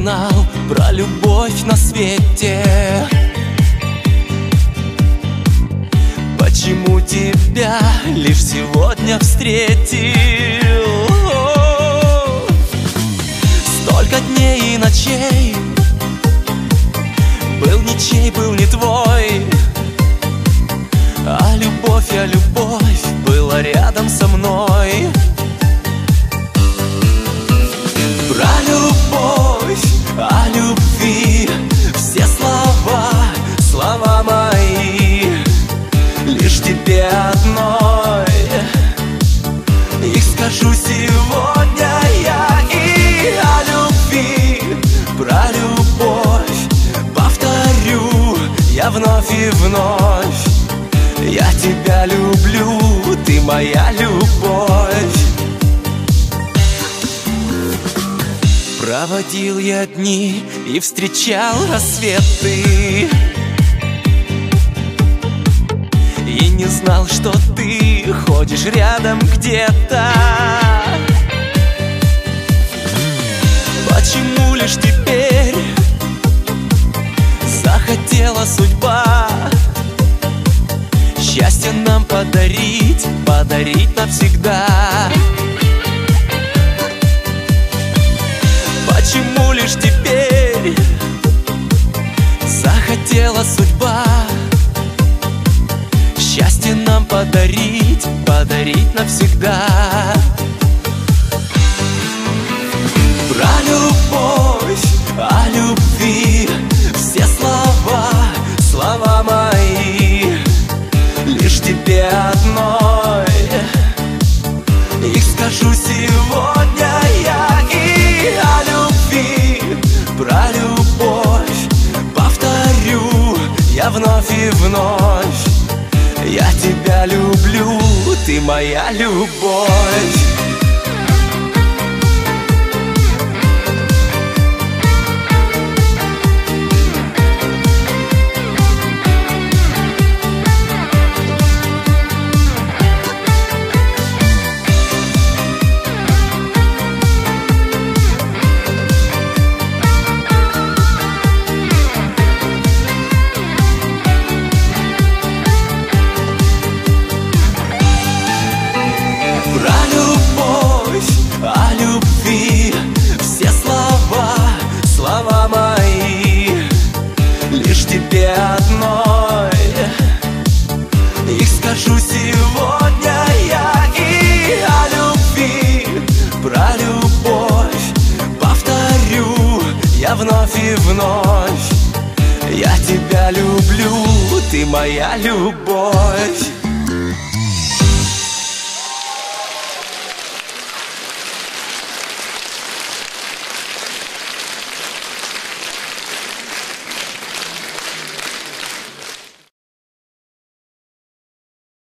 знал про любовь на свете. Почему тебя лишь сегодня встретил? Столько дней и ночей был ничей, был не твой. А любовь была рядом со мной. Про любовь, о любви все слова мои лишь тебе одной. Их скажу сегодня я. И о любви, про любовь повторю я вновь и вновь. Я тебя люблю, ты моя любовь. Проводил я дни и встречал рассветы, и не знал, что ты ходишь рядом где-то. Почему лишь теперь захотела судьба счастье нам подарить навсегда? Почему лишь теперь захотела судьба счастье нам подарить навсегда? Про любовь, о любви все слова мои лишь тебе одной. Их скажу сегодня я. И о любви, про любовь повторю я вновь и вновь. Я тебя люблю, ты моя любовь. О любви все слова мои лишь тебе одной. Их скажу сегодня я. И о любви, про любовь повторю я вновь и вновь. Я тебя люблю, ты моя любовь.